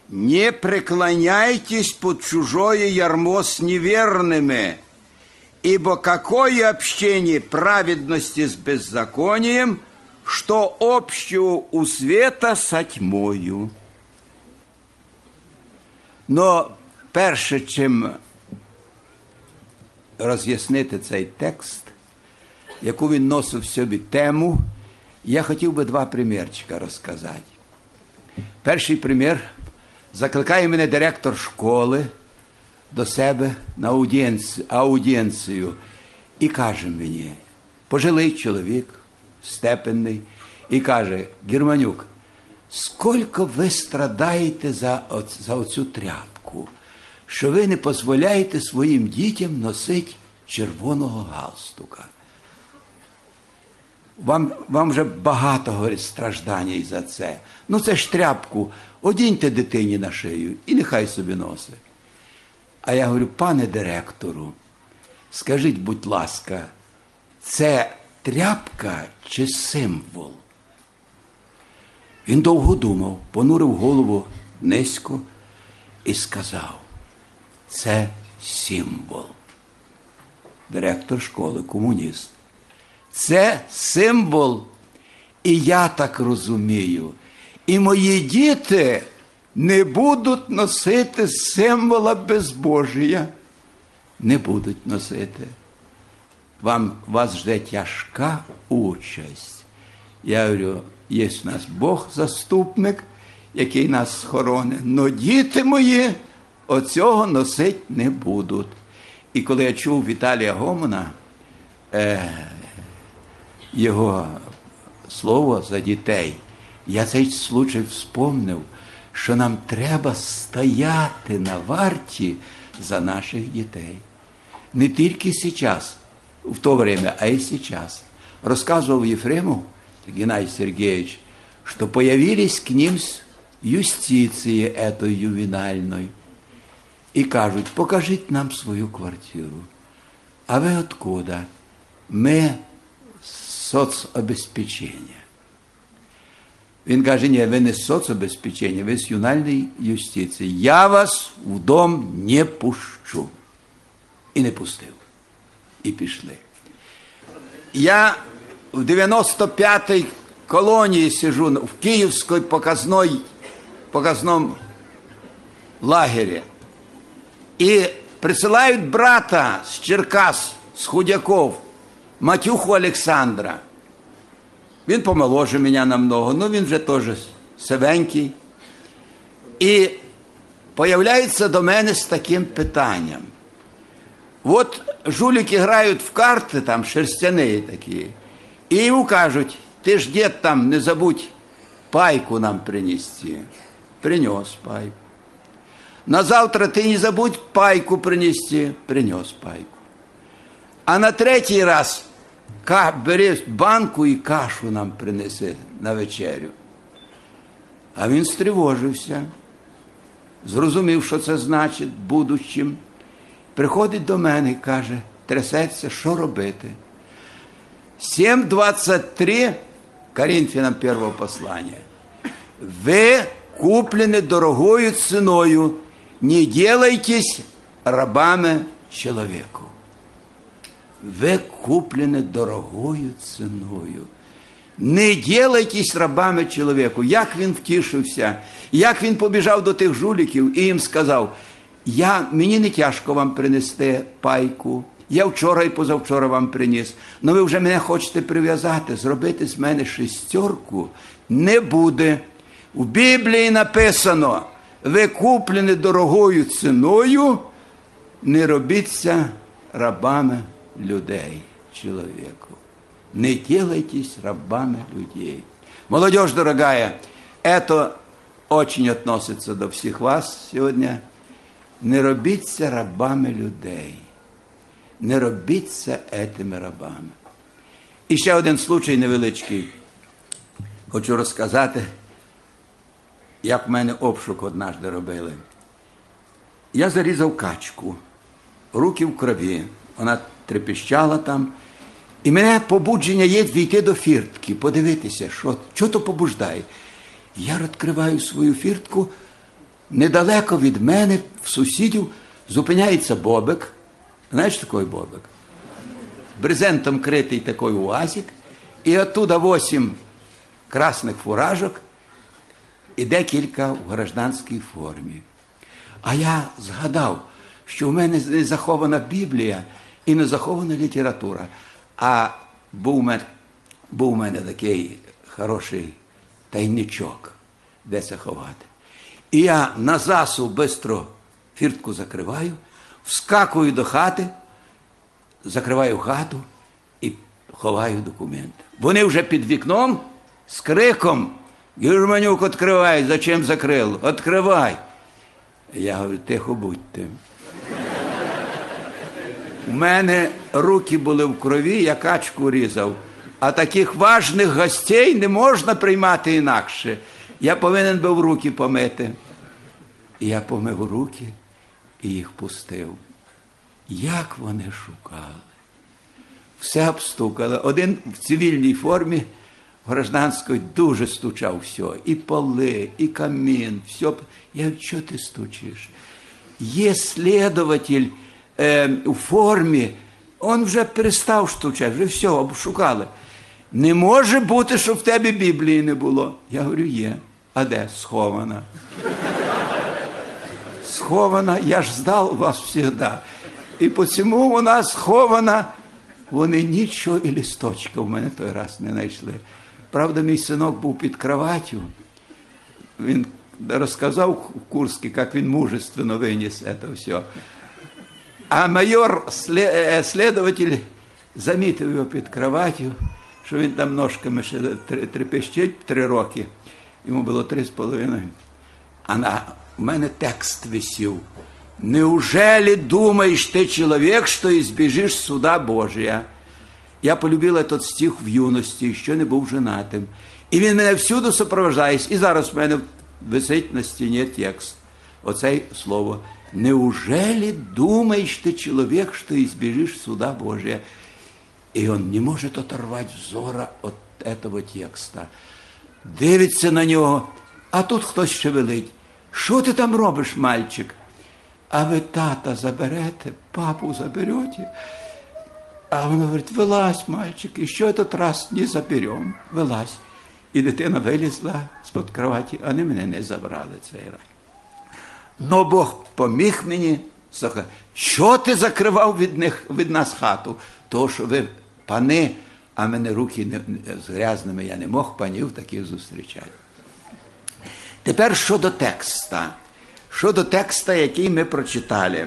Не преклоняйтесь под чужое ярмо с неверными, ибо какое общение праведности с беззаконием, что общего у света со тьмою. Но перше, чим роз'яснити цей текст, яку він носив в собі тему, я хотів би два примірчика розказати. Перший примір. Закликає мене директор школи до себе на аудієнцію і каже мені, пожилий чоловік, степенний, і каже: Германюк, скільки ви страдаєте за оцю тряпку, що ви не дозволяєте своїм дітям носити червоного галстука. Вам вже багато, говорить, страждань за це. Ну це ж тряпку одіньте дитині на шию і нехай собі носить. А я говорю: пане директору, скажіть, будь ласка, це тряпка чи символ? Він довго думав, понурив голову низько і сказав: це символ. Директор школи, комуніст. Це символ, і я так розумію. І мої діти не будуть носити символа безбожія. Не будуть носити. Вас жде тяжка участь. Я говорю, є в нас Бог заступник, який нас схоронить. Но діти мої оцього носити не будуть. І коли я чув Віталія Гомона, його слово за дітей, я цей случай вспомнив, що нам треба стояти на варті за наших дітей. Не тільки зараз, в то время, а и сейчас. Рассказывал Ефремов Геннадий Сергеевич, что появились к ним юстиции этой ювенальной и кажут: покажите нам свою квартиру. А вы откуда? Мы соцобезпечення. Він каже: ні, ви не з соцобезпечення, ви з ювенальної юстиції. Я вас в дом не пущу. І не пустив. І пішли. Я в 95-й колонії сижу, в Київській показному лагері. І присилають брата з Черкас, з Худяков, Матюху Олександра. Він помоложе мене намного, ну він вже теж сивенький. І появляється до мене з таким питанням. От жулики грають в карти, там, шерстяні такі, і йому кажуть: ти ж, дід, там, не забудь пайку нам принести. Принес пайку. На завтра ти не забудь пайку принести. Принес пайку. А на третій раз бери банку і кашу нам принеси на вечерю. А він стривожився, зрозумів, що це значить будущим. Приходить до мене і каже, трясеться, що робити. 7:23 Коринфянам 1 послання. Ви куплені дорогою ціною, не делайтесь рабами чоловіку. Ви куплені дорогою ціною. Не делайтесь рабами чоловіку. Як він втішився, як він побіжав до тих жуликів і їм сказав: мені не тяжко вам принести пайку, я вчора і позавчора вам приніс, але ви вже мене хочете прив'язати, зробити з мене шестерку не буде. У Біблії написано: ви куплені дорогою ціною, не робіться рабами людей, чоловіку. Не делайтесь рабами людей. Молодежь дорогая, это очень относится до всіх вас сьогодні. Не робіться рабами людей. Не робіться етими рабами. І ще один случай невеличкий. Хочу розказати, як в мене обшук однажды робили. Я зарізав качку, руки в крові, вона трепещала там. І мене побудження є війти до фіртки, подивитися, що то побуждає. Я відкриваю свою фіртку, недалеко від мене, в сусідів, зупиняється бобик. Знаєш, такий бобик? Брезентом критий такий уазик, і оттуда 8 красних фуражок, і декілька в гражданській формі. А я згадав, що в мене не захована Біблія і не захована література. А був у мене такий хороший тайничок, де це ховати. І я на засув швидко фіртку закриваю, вскакую до хати, закриваю хату і ховаю документи. Вони вже під вікном з криком: «Гірманюк, відкривай, зачем закрив? Відкривай!» Я говорю: «Тихо будьте». У мене руки були в крові, я качку різав, а таких важних гостей не можна приймати інакше. Я повинен був руки помити. І я помив руки і їх пустив. Як вони шукали. Все обстукали. Один в цивільній формі, в гражданській, дуже стучав все. І поли, і камін, все. Я говорю: «Чого ти стучиш?» Є слідователь у формі, він вже перестав стучати, вже все, обшукали. «Не може бути, щоб в тебе Біблії не було». Я говорю: «Є». «А де?» «Схована». Схована, я ж здав вас всегда. І посему вона схована. Вони нічого і листочка в мене той раз не знайшли. Правда, мій синок був під кроватю. Він розказав в Курській, як він мужественно виніс це все. А майор, слідователь, замітив його під кроватю, що він там ножками ще трепещить 3 роки. Йому було 3,5. А у мене текст висів. «Неужели думаешь ты, человек, что избежишь суда Божия?» Я полюбив этот стих в юності, що не був женатим. І він мене всюди супроводжає. І зараз в мене висить на стіні текст. Оце слово. «Неужели думаешь ты, человек, что избежишь суда Божия?» И он не может оторвать взора от этого текста. Дивиться на нього, а тут хтось шевелить. «Що ти там робиш, мальчик?» «А ви тата заберете, папу заберете?» А він говорить: «Вилазь, мальчик, і що этот раз не заберем, вилазь». І дитина вилізла з-під кроваті, а вони мене не забрали цей раз. Но Бог поміг мені. «Що ти закривав від нас хату?» «То, що ви пани, а мене руки з грязними, я не мог панів таких зустрічати». Тепер щодо текста. Щодо текста, який ми прочитали.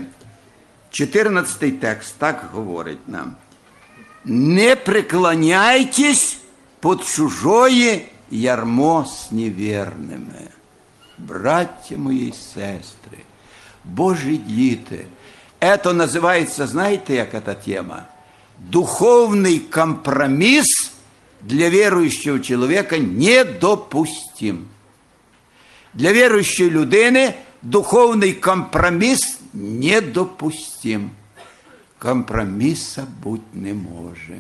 14-й текст так говорить нам. «Не преклоняйтесь под чужое ярмо с неверними». Браття мої і сестри, Божі діти, це називається, знаєте, як ця тема? Духовний компроміс для віруючого чоловіка недопустим. Для віруючої людини духовний компроміс недопустим. Компроміса бути не може.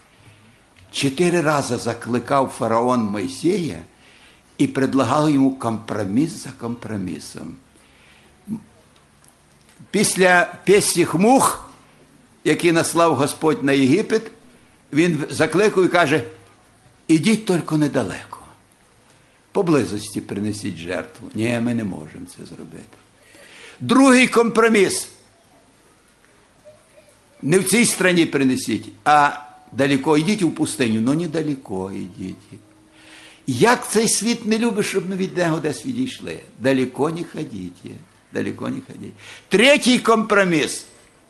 4 рази закликав фараон Мойсея і предлагав йому компроміс за компромісом. Після песіх мух, які наслав Господь на Єгипет, він закликав і каже: «Ідіть тільки недалеко. Поблизості принесіть жертву». Ні, ми не можемо це зробити. Другий компроміс. Не в цій країні принесіть, а далеко. Йдіть у пустиню, але недалеко йдіть. Як цей світ не любить, щоб ми від нього десь відійшли? Далеко не ходіть. Далеко не ходіть. Третій компроміс.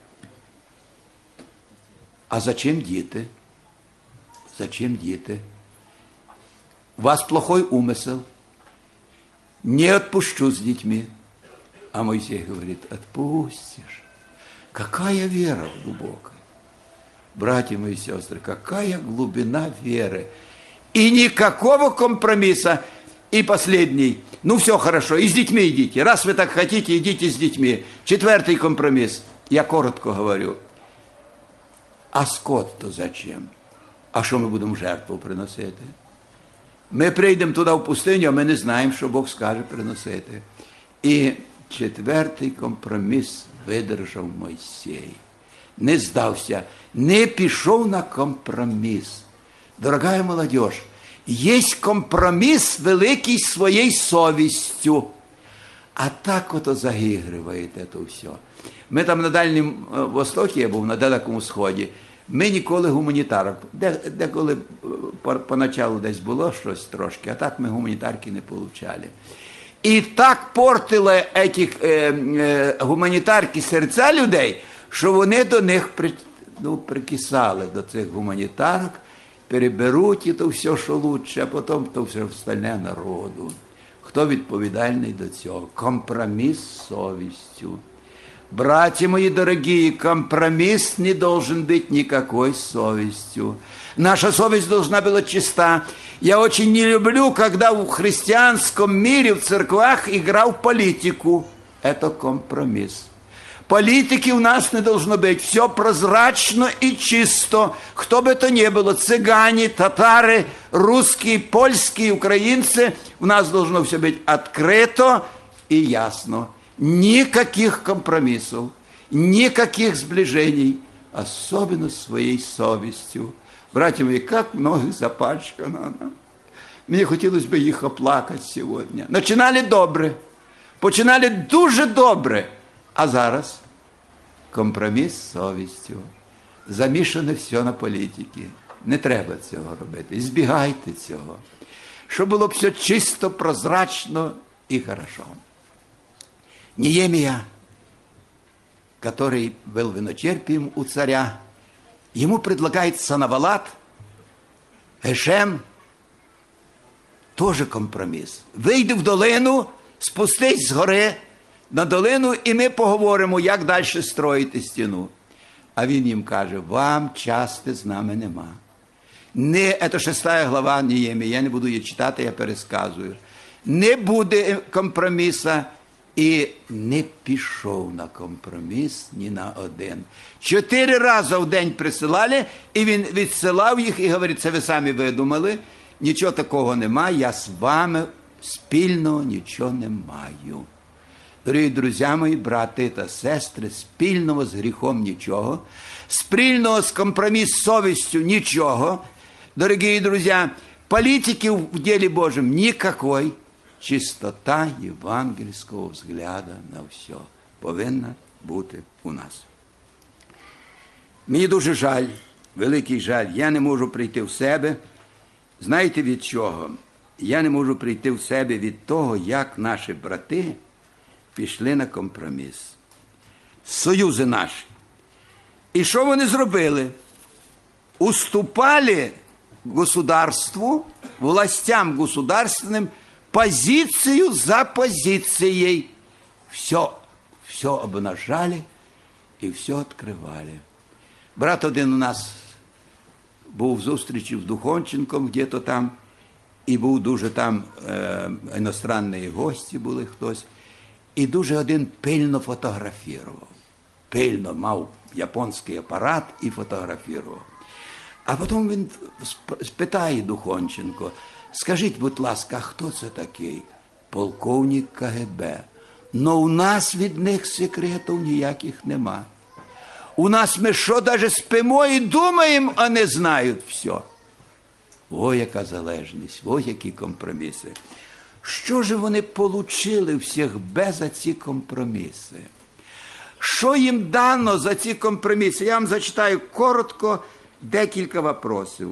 А зачем діти? Зачем діти? У вас плохой умысел. Не отпущу с детьми. А Моисей говорит: отпустишь. Какая вера глубокая. Братья мои и сестры, какая глубина веры. И никакого компромисса. И последний. Ну, все хорошо, и с детьми идите. Раз вы так хотите, идите с детьми. 4-й компромисс. Я коротко говорю. А скот-то зачем? А що ми будемо жертву приносити? Ми прийдемо туди в пустиню, а ми не знаємо, що Бог скаже приносити. І четвертий компроміс видержав Мойсей. Не здався, не пішов на компроміс. Дорогая молодежь, есть компромисс великий своей совестью. А так ото загігриває це все. Ми там на Дальньому Востокі, я був на Далекому Сході, ми ніколи гуманітарок, деколи поначалу десь було щось трошки, а так ми гуманітарки не получали. І так портили этих гуманітарки серця людей, що вони до них прикисали, до цих гуманітарок, переберуть і то все, що лучше, а потім то все остальне народу. Хто відповідальний до цього? Компроміс з совістю. Братья мои дорогие, компромисс не должен быть никакой совестью. Наша совесть должна быть чиста. Я очень не люблю, когда в христианском мире, в церквах играл в политику. Это компромисс. Политики у нас не должно быть. Все прозрачно и чисто. Кто бы то ни было, цыгане, татары, русские, польские, украинцы, у нас должно все быть открыто и ясно. Никаких компромиссов, никаких сближений, особенно своей совестью. Братья мои, как много запачкано она. Мне хотелось бы их оплакать сегодня. Начинали добре, починали дуже добре, а зараз компроміс з совістю. Замішане все на політиці. Не треба цього робити. Збігайте цього. Щоб було все чисто, прозрачно і хорошо. Неемия, который был виночерпием у царя, ему предлагает Санавалат, Гешем, тоже компроміс. Вийди в долину, спустись з гори на долину, і ми поговоримо, як далі строїти стіну. А він їм каже, вам часто з нами нема. Це 6 глава Неємії, я не буду її читати, я пересказую. Не буде компроміса, і не пішов на компроміс ні на один. 4 рази в день присилали, і він відсилав їх і говорить, це ви самі видумали, нічого такого немає, я з вами спільного нічого не маю. Дорогі друзі мої, брати та сестри, спільного з гріхом нічого, спільного з компроміс з совістю нічого. Дорогі друзі, політики в ділі Божому ніякої. Чистота євангельського взгляду на все повинна бути у нас. Мені дуже жаль, великий жаль, я не можу прийти в себе. Знаєте від чого? Я не можу прийти в себе від того, як наші брати пішли на компроміс. Союзи наші. І що вони зробили? Уступали государству, властям государственным, позицию за позицией. Все обнажали и все открывали. Брат один у нас був в зустрічі в Духонченком, где-то там, і був дуже там, іностранні гості були хтось, і дуже один пильно фотографував. Пильно мав японський апарат і фотографував. А потім він спитає Духонченко, скажіть, будь ласка, а хто це такий? Полковник КГБ. Но у нас від них секретів ніяких нема. У нас ми що, навіть спимо і думаємо, а не знають все. О, яка залежність, о, які компроміси. Що ж вони получили всіх без за ці компроміси? Що їм дано за ці компроміси? Я вам зачитаю коротко декілька вопросів.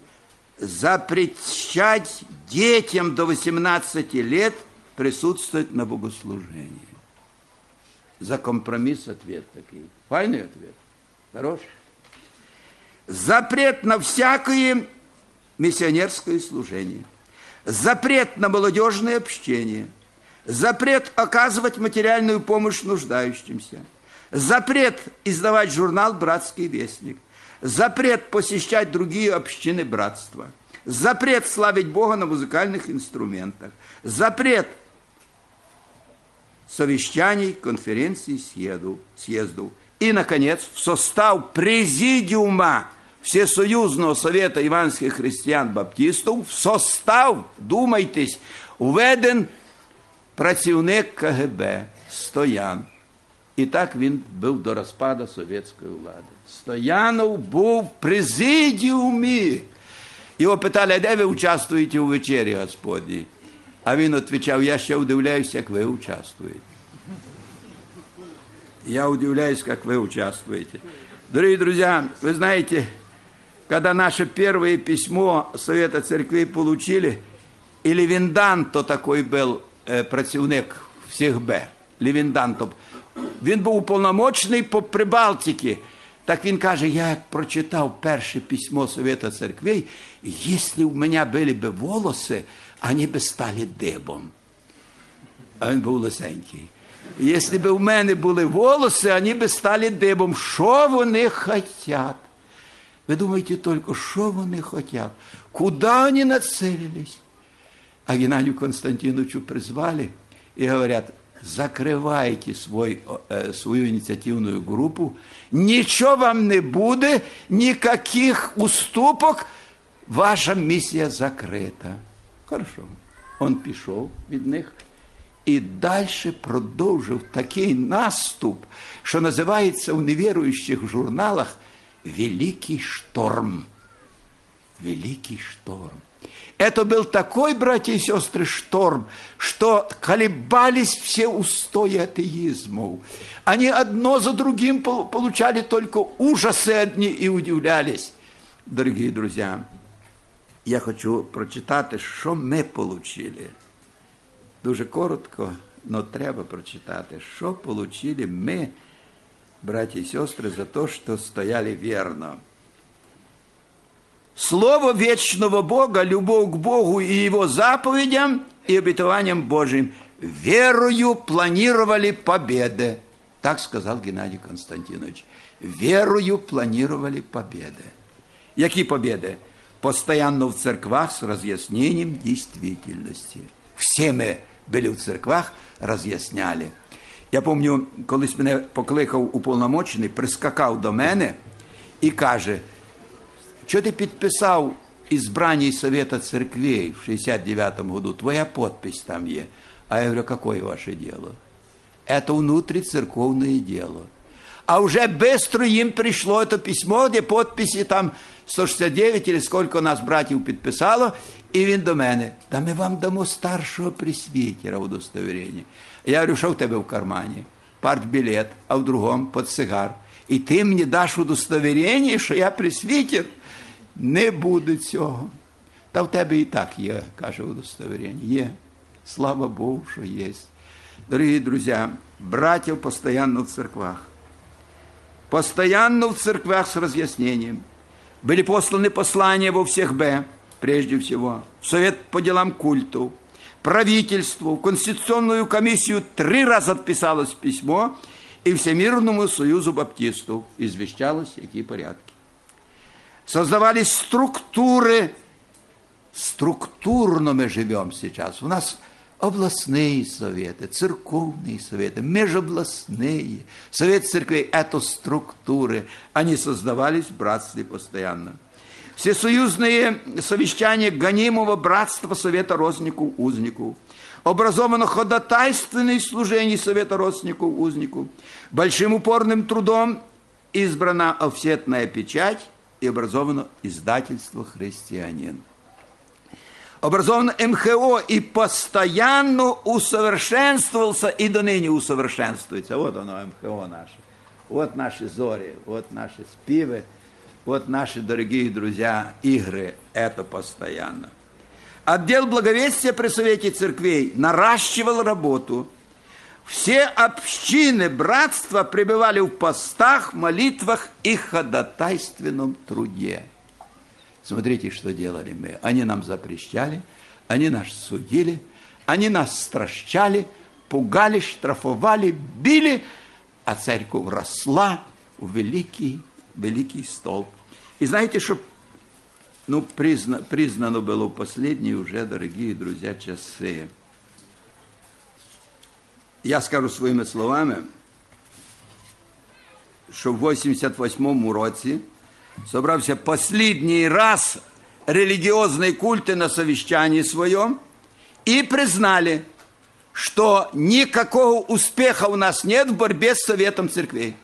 Запрещать детям до 18 лет присутствовать на богослужении. За компромисс ответ такой. Файный ответ. Хороший. Запрет на всякое миссионерское служение. Запрет на молодежное общение. Запрет оказывать материальную помощь нуждающимся. Запрет издавать журнал «Братский вестник». Запрет посещать другие общины братства. Запрет славить Бога на музыкальных инструментах. Запрет совещаний, конференций, съездов. И, наконец, в состав президиума Всесоюзного совета евангельских христиан-баптистов, в состав, думайтесь, введен працівник КГБ Стоян. І так він був до розпаду совєтської влади. Стоянов був в президіумі. Його питали, а де ви участвуєте у вечері Господній? А він відповідав, я ще удивляюсь, як ви участвуєте. Я удивляюсь, как вы участвуете. Дорогие друзья, вы знаете, когда наше первое письмо Совета Церквей получили, и Левинданто такой был працівник всіх Б, Левинданто, він був уповномочений по Прибалтиці. Так він каже, я як прочитав перше письмо Совета Церквей, если у меня были бы волосы, они бы стали дибом. А він був лисенький. Якщо б у мене були волоси, вони б стали дибом. Що вони хочуть? Ви думаєте тільки, що вони хочуть? Куди вони нацелились? А Геннадию Константиновичу призвали и говорят, закрывайте свою инициативную группу, ничего вам не будет, никаких уступок, ваша миссия закрыта. Хорошо. Он пішов від них. І далі продовжив такий наступ, що називається у невіруючих журналах «Великий шторм». «Великий шторм». Это был такой, братья и сестры, шторм, что колебались все устои атеизмов. Они одно за другим получали только ужасы одни и удивлялись. Дорогие друзья, я хочу прочитати, що ми получили. Дуже коротко, но треба прочитати, що получили ми, братья и сестры, за то, что стояли верно. Слово вечного Бога, любовь к Богу и Его заповедям и обетованиям Божьим. Верою планировали победы. Так сказал Геннадий Константинович. Верою планировали победы. Какие победы? Постоянно в церквах с разъяснением действительности. Все мы были в церквах, роз'ясняли. Я пам'ятаю, колись мене покликав уповномочений, прискакав до мене і каже, що ти підписав избрание Совета Церквей в 69-му году, твоя подпись там є. А я говорю, какое ваше дело? Это внутрицерковное дело. А уже быстро им пришло это письмо, где подписи там 169 или сколько нас братьев підписало, і він до мене, да ми вам дамо старшого пресвітера удостоверення. Я говорю, що в тебе в кармані? Партбілет, а в другому портсигар. І ти мені даш удостоверення, що я пресвітер? Не буде цього. Та в тебе і так є, каже удостоверення. Є. Слава Богу, що є. Дорогі друзі, братьев постоянно в церквах. Постоянно в церквах с разъяснением. Были посланы послания во всех Б, прежде всего, в Совет по делам культов, правительству, в Конституционную комиссию 3 раза отписалось письмо и Всемирному союзу баптистов извещалось, какие порядки. Создавались структуры. Структурно мы живем сейчас. У нас областные советы, церковные советы, межобластные. Совет церквей – это структуры. Они создавались в братстве постоянно. Всесоюзные совещания гонимого братства Совета родственников-узников. Образовано ходатайственное служение Совета родственников-узников. Большим упорным трудом избрана офсетная печать и образовано издательство «Христианин». Образовано МХО и постоянно усовершенствовался, и до ныне усовершенствуется. Вот оно, МХО наше. Вот наши зори, вот наши спивы, вот наши, дорогие друзья, игры. Это постоянно. Отдел благовестия при Совете Церквей наращивал работу. Все общины братства пребывали в постах, молитвах и ходатайственном труде. Смотрите, что делали мы. Они нам запрещали, они нас судили, они нас стращали, пугали, штрафовали, били, а церковь росла в великий столб. И знаете, что признано было в последние уже, дорогие друзья, часы. Я скажу своими словами, что в 88-му році собрався последний раз религиозные культы на совещании своем и признали, что никакого успеха у нас нет в борьбе с Советом Церквей.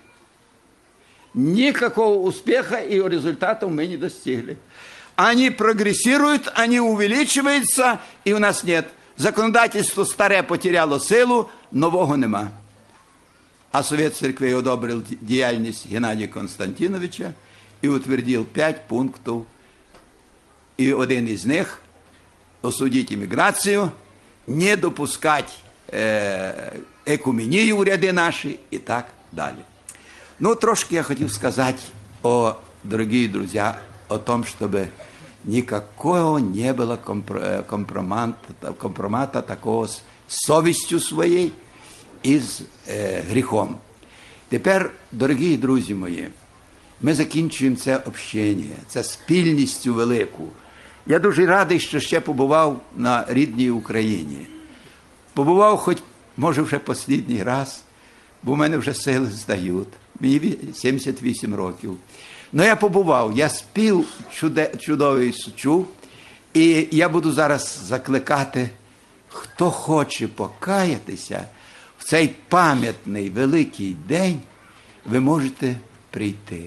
Никакого успеха и результатов мы не достигли. Они прогрессируют, они увеличиваются, и у нас нет. Законодательство старе потеряло силу, нового нема. А Совет Церквей одобрив діяльність Геннадія Константиновича і утвердив 5 пунктів. І один із них – осудити імміграцію, не допускати екуменію в ряди наші і так далі. Ну, трошки я хотів сказати, дорогі друзі, о том, чтобы никакого не было компромата такого с совістю своєю і з гріхом. Тепер, дорогі друзі мої, ми закінчуємо це общення, це спільністю велику. Я дуже радий, що ще побував на рідній Україні. Побував хоч, може, вже останній раз, бо в мене вже сили здають. Мені 78 років. Ну, я побував, я спів чудовий чув, і я буду зараз закликати, хто хоче покаятися, в цей пам'ятний великий день ви можете прийти.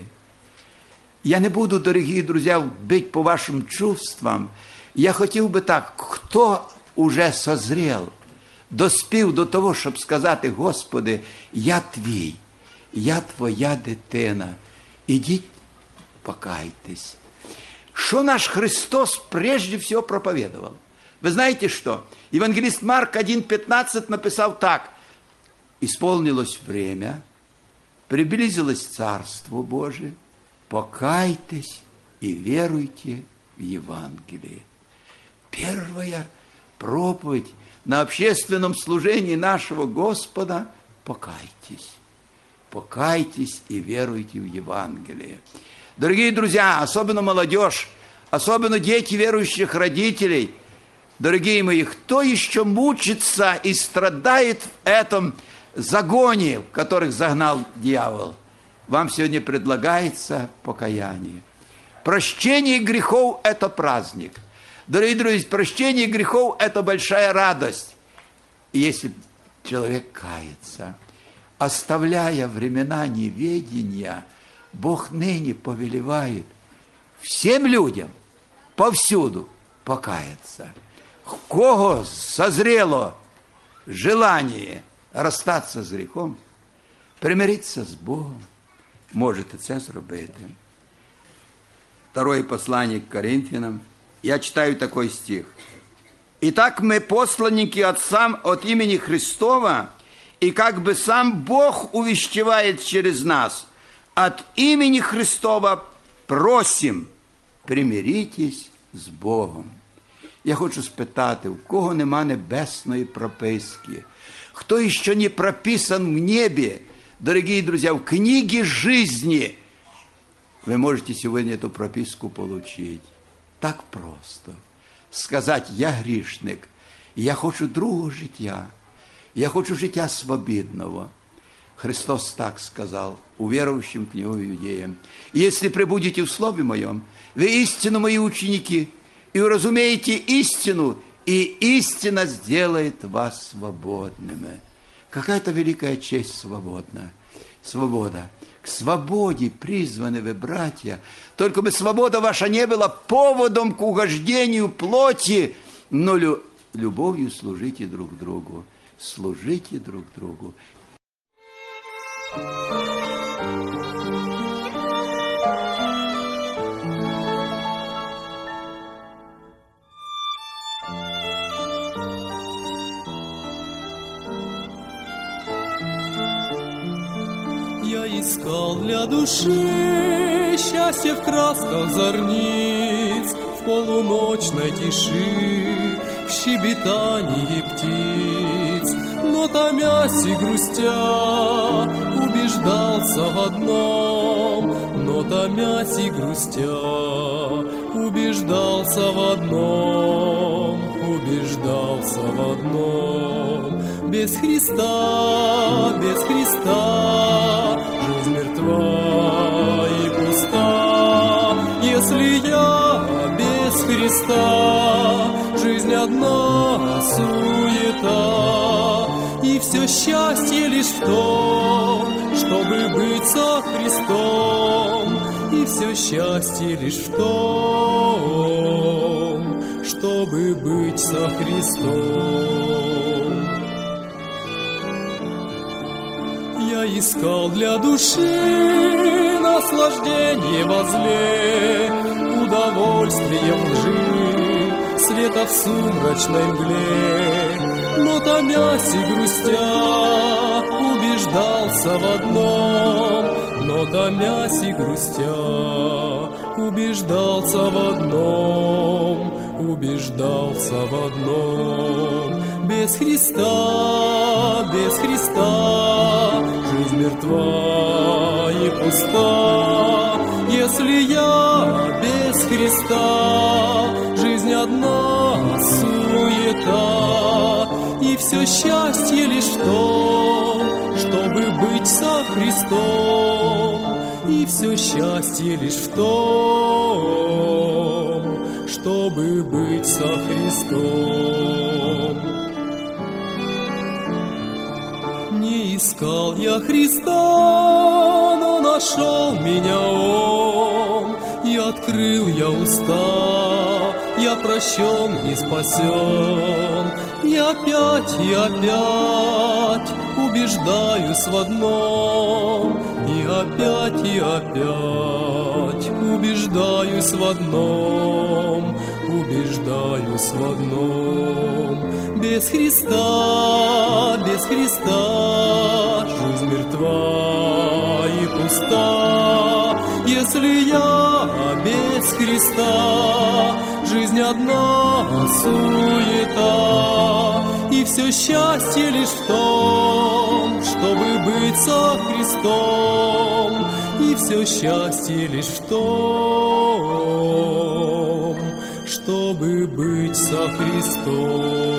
Я не буду, дорогі друзі, бити по вашим чувствам. Я хотів би так, хто уже созрел, доспів до того, щоб сказати, Господи, я твій, я твоя дитина, ідіть, покайтесь. Что наш Христос прежде всего проповедовал? Вы знаете что? Евангелист Марк 1,15 написал так. «Исполнилось время, приблизилось Царство Божие, покайтесь и веруйте в Евангелие». Первая проповедь на общественном служении нашего Господа – покайтесь. Покайтесь и веруйте в Евангелие. Дорогие друзья, особенно молодежь, особенно дети верующих родителей, дорогие мои, кто еще мучится и страдает в этом загоне, в которых загнал дьявол? Вам сегодня предлагается покаяние. Прощение грехов – это праздник. Дорогие друзья, прощение грехов – это большая радость. И если человек кается, оставляя времена неведения, Бог ныне повелевает всем людям повсюду покаяться. В кого созрело желание расстаться з гріхом, примиритися з Богом, можете це зробити. Второе послание к Коринфянам. Я читаю такой стих. «Итак, мы посланники от имени Христова, и как бы сам Бог увещевает через нас, от имени Христова просим, примиритесь з Богом». Я хочу спитати, у кого нема небесної прописки, кто еще не прописан в небе, дорогие друзья, в книге жизни, вы можете сегодня эту прописку получить. Так просто. Сказать, я грішник, я хочу другого життя, я хочу життя свободного. Христос так сказал уверовавшим к Нему иудеям. «Если пребудете в Слове Моем, вы истинно Мои ученики, и уразумеете истину, и истина сделает вас свободными». Какая-то великая честь свобода. К свободе призваны вы, братья. Только бы свобода ваша не была поводом к угождению плоти, но любовью служите друг другу. Служите друг другу. Я искал для души счастье в красках зорниц, в полуночной тиши, в щебетании птиц. Но томясь и грустя, убеждался в одном. Но томясь и грустя, убеждался в одном. Убеждался в одном. Без Христа, жизнь мертва и пуста. Если я без Христа, жизнь одна суета. все счастье лишь в том, чтобы быть со Христом. И все счастье лишь в том, чтобы быть со Христом. Я искал для души наслаждение возле, удовольствие в лжи, света в сумрачной мгле. Но томясь и грустя, убеждался в одном. Но томясь и грустя, убеждался в одном. Убеждался в одном. Без Христа, жизнь мертва и пуста. Если я без Христа, жизнь одна суета. И все счастье лишь в том, чтобы быть со Христом. И все счастье лишь в том, чтобы быть со Христом. Не искал я Христа, но нашел меня Он, и открыл я уста, я прощен и спасен. И опять убеждаюсь в одном, и опять убеждаюсь в одном, убеждаюсь в одном. Без Христа, жизнь мертва и пуста. Если я без Христа, жизнь одна суета. И все счастье лишь в том, чтобы быть со Христом. И все счастье лишь в том, чтобы быть со Христом.